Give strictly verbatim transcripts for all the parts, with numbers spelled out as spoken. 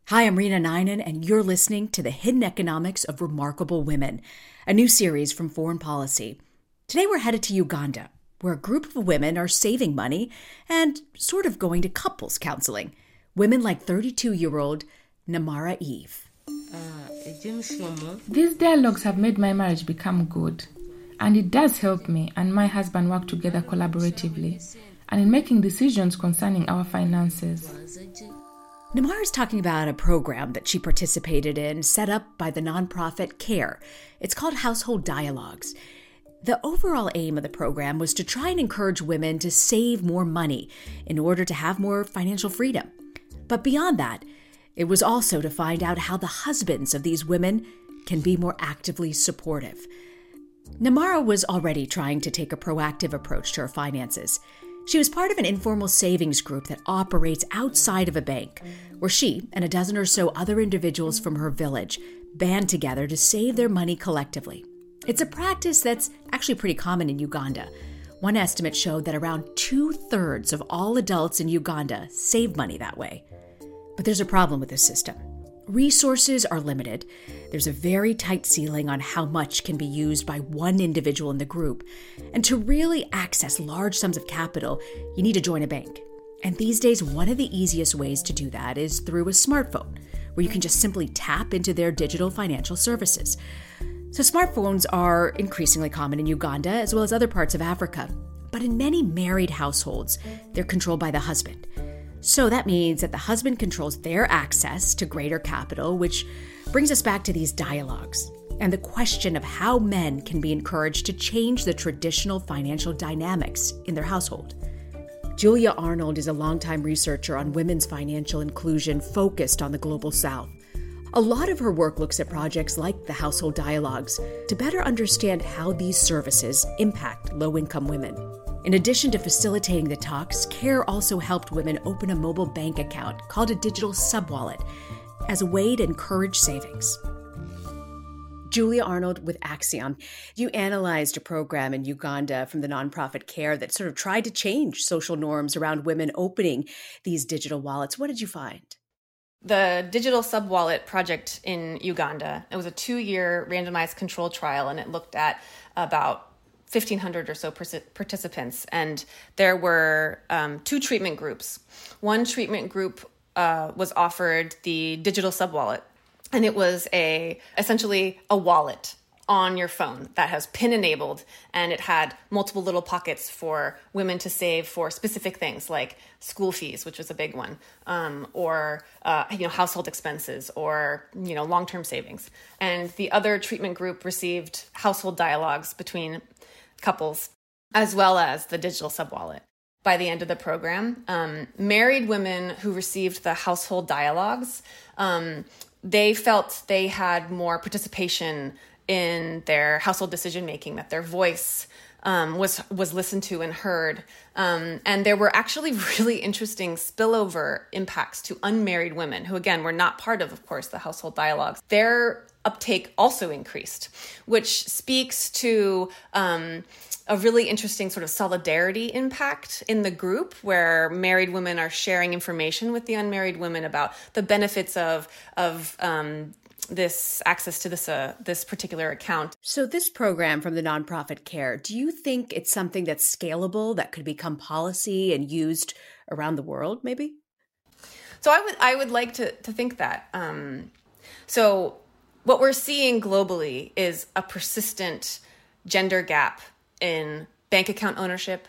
Hi, I'm Rena Ninen, and you're listening to The Hidden Economics of Remarkable Women, a new series from Foreign Policy. Today we're headed to Uganda, where a group of women are saving money and sort of going to couples counseling. Women like thirty-two-year-old Namara Eve. These dialogues have made my marriage become good, and it does help me and my husband work together collaboratively and in making decisions concerning our finances. Namara is talking about a program that she participated in, set up by the nonprofit CARE. It's called Household Dialogues. The overall aim of the program was to try and encourage women to save more money in order to have more financial freedom. But beyond that, it was also to find out how the husbands of these women can be more actively supportive. Namara was already trying to take a proactive approach to her finances. She was part of an informal savings group that operates outside of a bank, where she and a dozen or so other individuals from her village band together to save their money collectively. It's a practice that's actually pretty common in Uganda. One estimate showed that around two-thirds of all adults in Uganda save money that way. But there's a problem with this system. Resources are limited. There's a very tight ceiling on how much can be used by one individual in the group. And to really access large sums of capital, you need to join a bank. And these days, one of the easiest ways to do that is through a smartphone, where you can just simply tap into their digital financial services. So smartphones are increasingly common in Uganda, as well as other parts of Africa. But in many married households, they're controlled by the husband. So that means that the husband controls their access to greater capital, which brings us back to these dialogues and the question of how men can be encouraged to change the traditional financial dynamics in their household. Julia Arnold is a longtime researcher on women's financial inclusion focused on the Global South. A lot of her work looks at projects like the Household Dialogues to better understand how these services impact low-income women. In addition to facilitating the talks, CARE also helped women open a mobile bank account called a digital sub-wallet as a way to encourage savings. Julia Arnold with Axiom. You analyzed a program in Uganda from the nonprofit CARE that sort of tried to change social norms around women opening these digital wallets. What did you find? The Digital Sub-Wallet project in Uganda, it was a two-year randomized control trial, and it looked at about fifteen hundred or so participants, and there were um, two treatment groups. One treatment group uh, was offered the digital sub-wallet, and it was a essentially a wallet on your phone that has PIN-enabled, and it had multiple little pockets for women to save for specific things like school fees, which was a big one, um, or uh, you know household expenses, or you know long-term savings. And the other treatment group received household dialogues between couples, as well as the digital sub-wallet. By the end of the program, um, married women who received the household dialogues, um, they felt they had more participation in their household decision-making, that their voice um, was was listened to and heard. Um, and there were actually really interesting spillover impacts to unmarried women who, again, were not part of, of course, the household dialogues. Their uptake also increased, which speaks to um, a really interesting sort of solidarity impact in the group, where married women are sharing information with the unmarried women about the benefits of of um, this access to this uh, this particular account. So this program from the nonprofit CARE, do you think it's something that's scalable, that could become policy and used around the world, maybe? So I would I would like to to think that. Um, so. What we're seeing globally is a persistent gender gap in bank account ownership,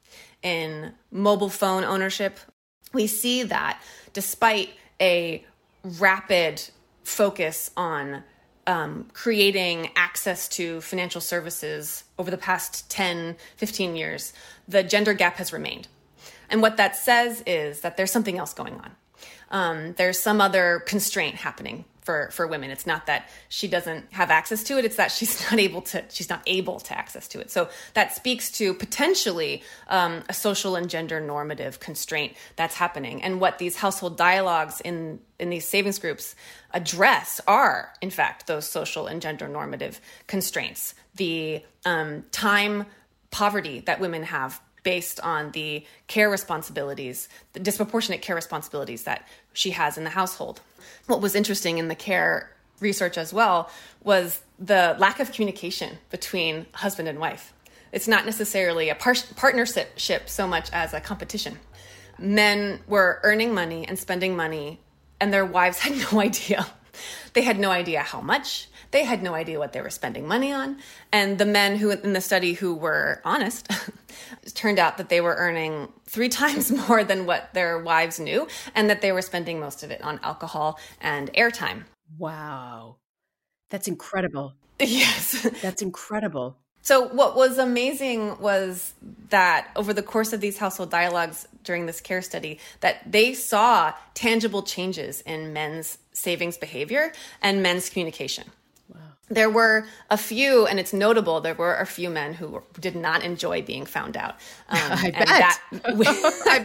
in mobile phone ownership. We see that despite a rapid focus on um, creating access to financial services over the past ten, fifteen years, the gender gap has remained. And what that says is that there's something else going on. Um, there's some other constraint happening for, for women. It's not that she doesn't have access to it. It's that she's not able to, she's not able to access to it. So that speaks to potentially um, a social and gender normative constraint that's happening. And what these household dialogues in, in these savings groups address are, in fact, those social and gender normative constraints. The um, time poverty that women have based on the care responsibilities, the disproportionate care responsibilities that she has in the household. What was interesting in the care research as well was the lack of communication between husband and wife. It's not necessarily a par- partnership so much as a competition. Men were earning money and spending money, and their wives had no idea. They had no idea how much. They had no idea what they were spending money on. And the men who in the study who were honest, it turned out that they were earning three times more than what their wives knew, and that they were spending most of it on alcohol and airtime. Wow. That's incredible. Yes. That's incredible. So what was amazing was that over the course of these household dialogues during this care study, that they saw tangible changes in men's savings behavior and men's communication. Wow. There were a few, and it's notable, there were a few men who did not enjoy being found out. Um, I and bet. That we, I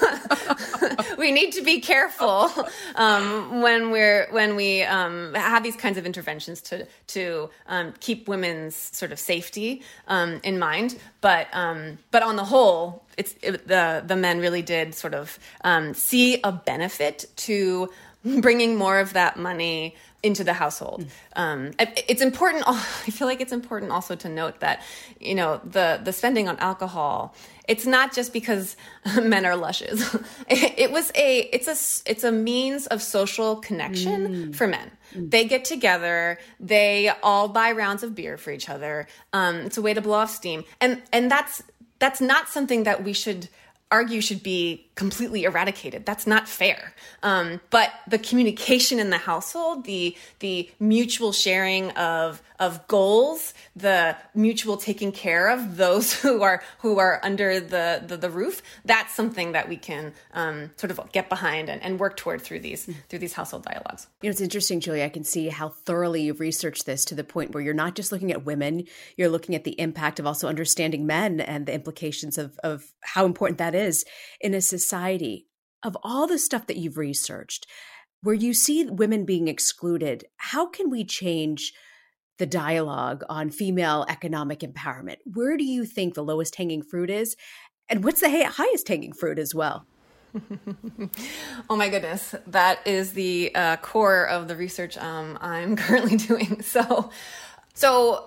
bet. we need to be careful um, when we're when we um, have these kinds of interventions to to um, keep women's sort of safety um, in mind. But um, but on the whole, it's it, the the men really did sort of um, see a benefit to bringing more of that money into the household. Um, it's important. I feel like it's important also to note that, you know, the, the spending on alcohol, it's not just because men are lushes. It, it was a, it's a, it's a means of social connection mm. for men. Mm. They get together, they all buy rounds of beer for each other. Um, it's a way to blow off steam. And, and that's, that's not something that we should argue should be completely eradicated. That's not fair. Um, but the communication in the household, the the mutual sharing of of goals, the mutual taking care of those who are who are under the the, the roof, that's something that we can um, sort of get behind and, and work toward through these through these household dialogues. You know, it's interesting, Julia. I can see how thoroughly you've researched this to the point where you're not just looking at women, you're looking at the impact of also understanding men and the implications of of how important that is in a society. Of all the stuff that you've researched, where you see women being excluded, how can we change the dialogue on female economic empowerment? Where do you think the lowest hanging fruit is? And what's the highest hanging fruit as well? Oh my goodness. That is the uh, core of the research um, I'm currently doing. So, so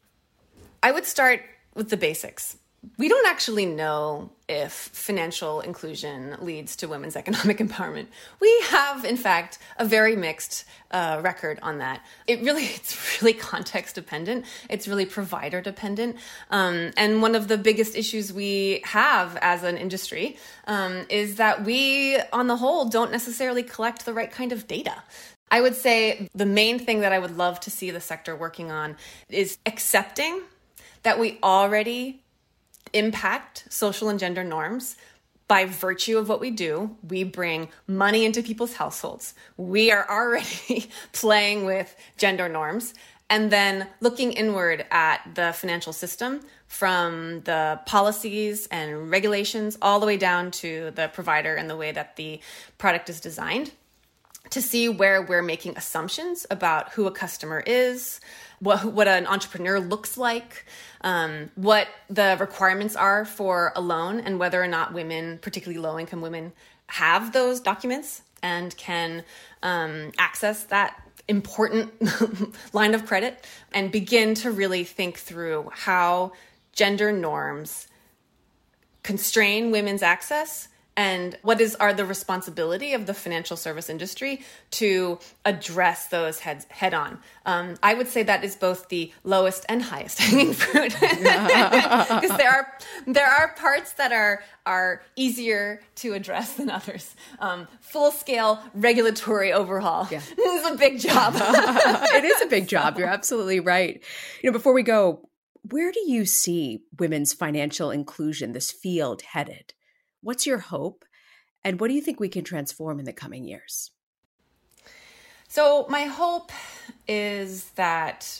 I would start with the basics. We don't actually know if financial inclusion leads to women's economic empowerment. We have, in fact, a very mixed uh, record on that. It really, it's really context dependent. It's really provider dependent. Um, and one of the biggest issues we have as an industry um, is that we, on the whole, don't necessarily collect the right kind of data. I would say the main thing that I would love to see the sector working on is accepting that we already impact social and gender norms by virtue of what we do. We bring money into people's households. We are already playing with gender norms. And then looking inward at the financial system, from the policies and regulations all the way down to the provider and the way that the product is designed, to see where we're making assumptions about who a customer is, what what an entrepreneur looks like, um, what the requirements are for a loan, and whether or not women, particularly low-income women, have those documents and can um, access that important line of credit, and begin to really think through how gender norms constrain women's access and what is are the responsibility of the financial service industry to address those heads head on. Um, I would say that is both the lowest and highest hanging fruit, because there are there are parts that are are easier to address than others. Um, full scale regulatory overhaul yeah. is a big job. It is a big job. You're absolutely right. You know, before we go, where do you see women's financial inclusion, this field, headed? What's your hope, and what do you think we can transform in the coming years? So my hope is that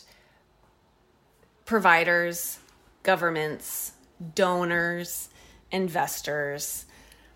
providers, governments, donors, investors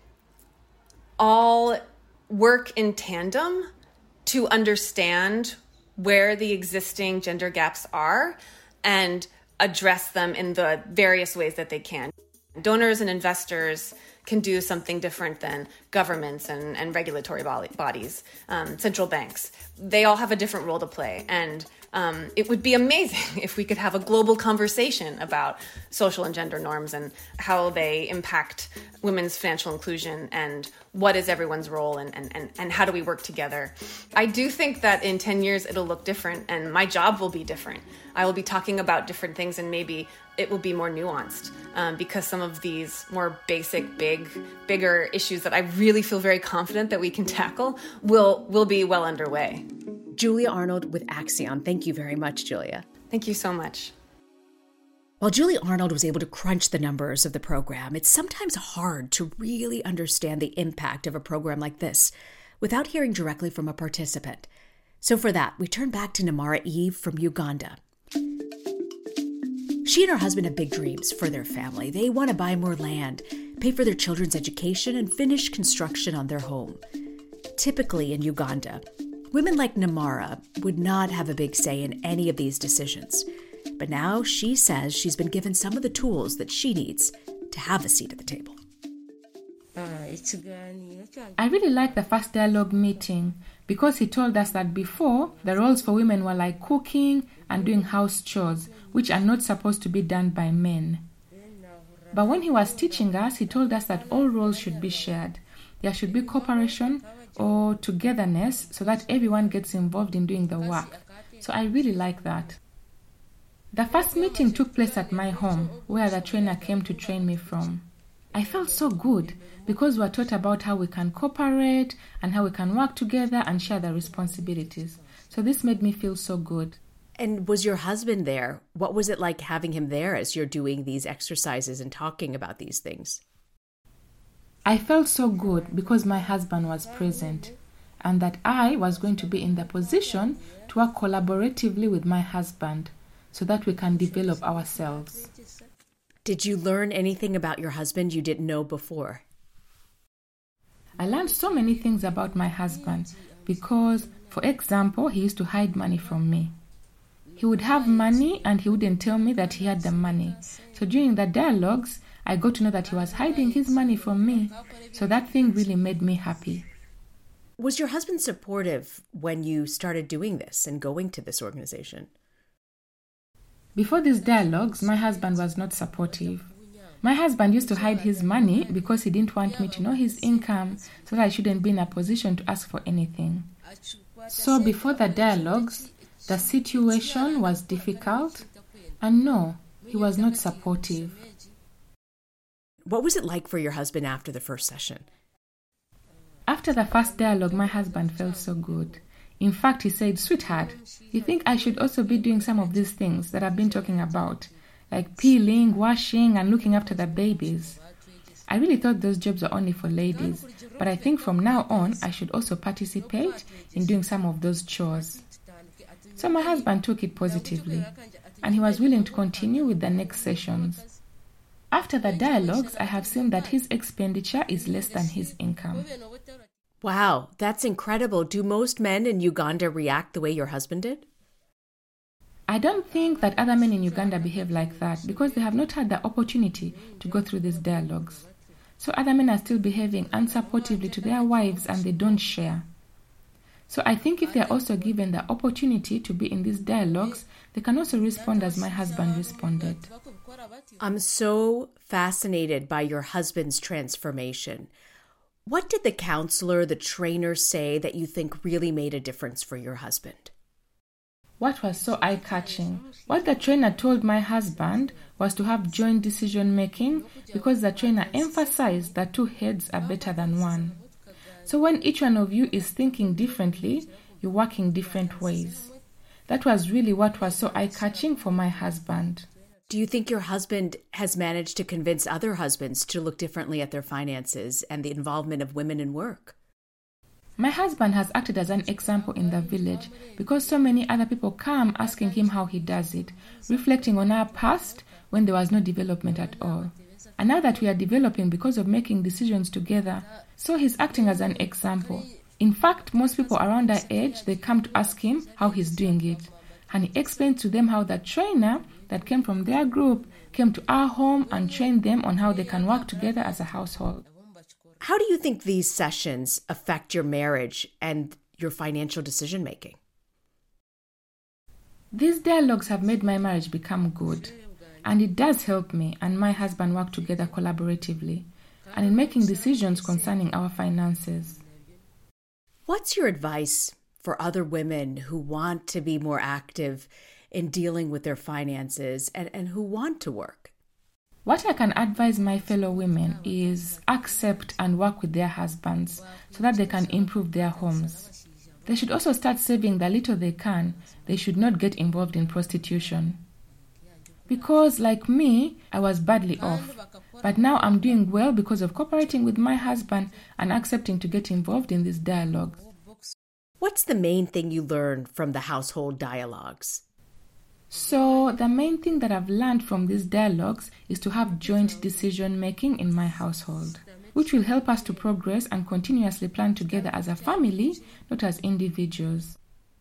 all work in tandem to understand where the existing gender gaps are and address them in the various ways that they can. Donors and investors can do something different than governments and, and regulatory bodies, um, central banks. They all have a different role to play. And um, it would be amazing if we could have a global conversation about social and gender norms and how they impact women's financial inclusion and what is everyone's role and, and, and, and how do we work together. I do think that in ten years it'll look different and my job will be different. I will be talking about different things and maybe it will be more nuanced um, because some of these more basic, big, bigger issues that I really feel very confident that we can tackle will, will be well underway. Julia Arnold with Axion. Thank you very much, Julia. Thank you so much. While Julia Arnold was able to crunch the numbers of the program, it's sometimes hard to really understand the impact of a program like this without hearing directly from a participant. So for that, we turn back to Namara Eve from Uganda. She and her husband have big dreams for their family. They want to buy more land, pay for their children's education, and finish construction on their home. Typically in Uganda, women like Namara would not have a big say in any of these decisions. But now she says she's been given some of the tools that she needs to have a seat at the table. I really like the first dialogue meeting because he told us that before, the roles for women were like cooking and doing house chores, which are not supposed to be done by men. But when he was teaching us, he told us that all roles should be shared. There should be cooperation or togetherness so that everyone gets involved in doing the work. So I really like that. The first meeting took place at my home, where the trainer came to train me from. I felt so good because we were taught about how we can cooperate and how we can work together and share the responsibilities. So this made me feel so good. And was your husband there? What was it like having him there as you're doing these exercises and talking about these things? I felt so good because my husband was present and that I was going to be in the position to work collaboratively with my husband so that we can develop ourselves. Did you learn anything about your husband you didn't know before? I learned so many things about my husband because, for example, he used to hide money from me. He would have money and he wouldn't tell me that he had the money. So during the dialogues, I got to know that he was hiding his money from me. So that thing really made me happy. Was your husband supportive when you started doing this and going to this organization? Before these dialogues, my husband was not supportive. My husband used to hide his money because he didn't want me to know his income so that I shouldn't be in a position to ask for anything. So before the dialogues, the situation was difficult, and no, he was not supportive. What was it like for your husband after the first session? After the first dialogue, my husband felt so good. In fact, he said, "Sweetheart, you think I should also be doing some of these things that I've been talking about, like peeling, washing, and looking after the babies?" I really thought those jobs were only for ladies, but I think from now on, I should also participate in doing some of those chores. So my husband took it positively, and he was willing to continue with the next sessions. After the dialogues, I have seen that his expenditure is less than his income. Wow, that's incredible. Do most men in Uganda react the way your husband did? I don't think that other men in Uganda behave like that because they have not had the opportunity to go through these dialogues. So other men are still behaving unsupportively to their wives and they don't share. So I think if they are also given the opportunity to be in these dialogues, they can also respond as my husband responded. I'm so fascinated by your husband's transformation. What did the counselor, the trainer say that you think really made a difference for your husband? What was so eye-catching? What the trainer told my husband was to have joint decision-making because the trainer emphasized that two heads are better than one. So when each one of you is thinking differently, you work in different ways. That was really what was so eye-catching for my husband. Do you think your husband has managed to convince other husbands to look differently at their finances and the involvement of women in work? My husband has acted as an example in the village because so many other people come asking him how he does it, reflecting on our past when there was no development at all. And now that we are developing because of making decisions together, so he's acting as an example. In fact, most people around our age, they come to ask him how he's doing it. And he explained to them how the trainer that came from their group came to our home and trained them on how they can work together as a household. How do you think these sessions affect your marriage and your financial decision making? These dialogues have made my marriage become good, and it does help me and my husband work together collaboratively and in making decisions concerning our finances. What's your advice for other women who want to be more active in dealing with their finances and, and who want to work? What I can advise my fellow women is accept and work with their husbands so that they can improve their homes. They should also start saving the little they can. They should not get involved in prostitution. Because, like me, I was badly off. But now I'm doing well because of cooperating with my husband and accepting to get involved in these dialogues. What's the main thing you learned from the household dialogues? So, the main thing that I've learned from these dialogues is to have joint decision-making in my household, which will help us to progress and continuously plan together as a family, not as individuals.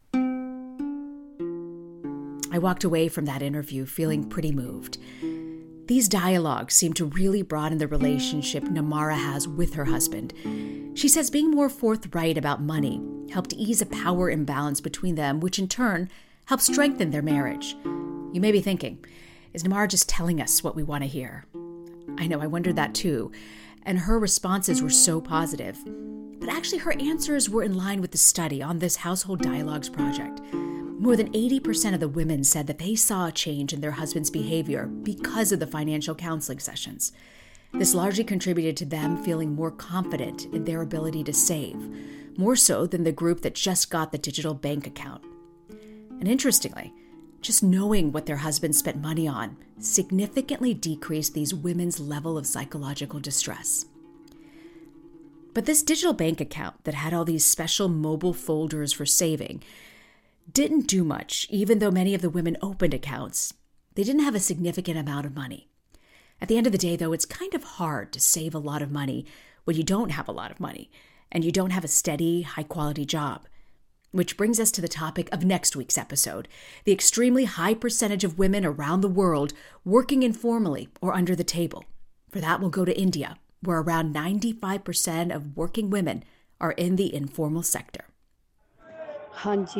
I walked away from that interview feeling pretty moved. These dialogues seem to really broaden the relationship Namara has with her husband. She says being more forthright about money helped ease a power imbalance between them, which in turn helped strengthen their marriage. You may be thinking, is Namara just telling us what we want to hear? I know, I wondered that too. And her responses were so positive. But actually, her answers were in line with the study on this Household Dialogues project. More than eighty percent of the women said that they saw a change in their husband's behavior because of the financial counseling sessions. This largely contributed to them feeling more confident in their ability to save, more so than the group that just got the digital bank account. And interestingly, just knowing what their husbands spent money on significantly decreased these women's level of psychological distress. But this digital bank account that had all these special mobile folders for saving didn't do much, even though many of the women opened accounts. They didn't have a significant amount of money. At the end of the day, though, it's kind of hard to save a lot of money when you don't have a lot of money and you don't have a steady, high-quality job. Which brings us to the topic of next week's episode, the extremely high percentage of women around the world working informally or under the table. For that, we'll go to India, where around ninety-five percent of working women are in the informal sector. Last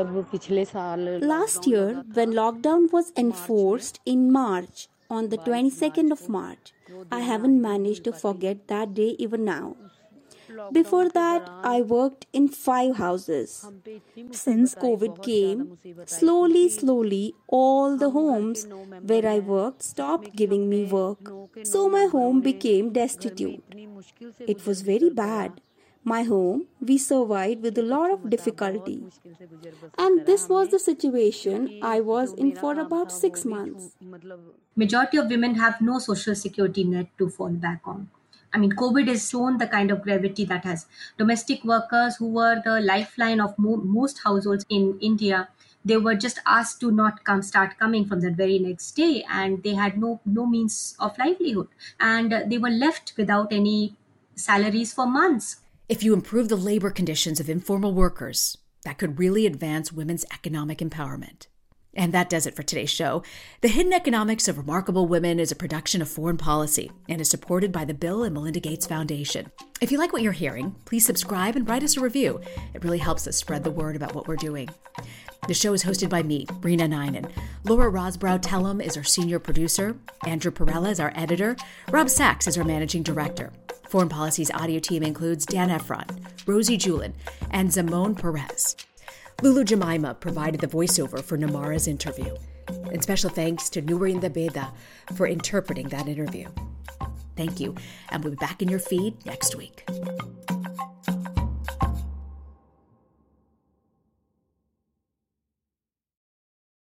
year, when lockdown was enforced in March, on the twenty-second of March, I haven't managed to forget that day even now. Before that, I worked in five houses. Since COVID came, slowly, slowly, all the homes where I worked stopped giving me work. So my home became destitute. It was very bad. My home, we survived with a lot of difficulty. And this was the situation I was in for about six months. Majority of women have no social security net to fall back on. I mean, COVID has shown the kind of gravity that has. Domestic workers who were the lifeline of mo- most households in India, they were just asked to not come, start coming from the very next day, and they had no, no means of livelihood. And uh, they were left without any salaries for months. If you improve the labor conditions of informal workers, that could really advance women's economic empowerment. And that does it for today's show. The Hidden Economics of Remarkable Women is a production of Foreign Policy and is supported by the Bill and Melinda Gates Foundation. If you like what you're hearing, please subscribe and write us a review. It really helps us spread the word about what we're doing. The show is hosted by me, Rena Ninan. Laura Rosbrow-Tellum is our senior producer. Andrew Perella is our editor. Rob Sachs is our managing director. Foreign Policy's audio team includes Dan Efron, Rosie Julin, and Zamone Perez. Lulu Jemima provided the voiceover for Namara's interview. And special thanks to Nurinda Beda for interpreting that interview. Thank you, and we'll be back in your feed next week.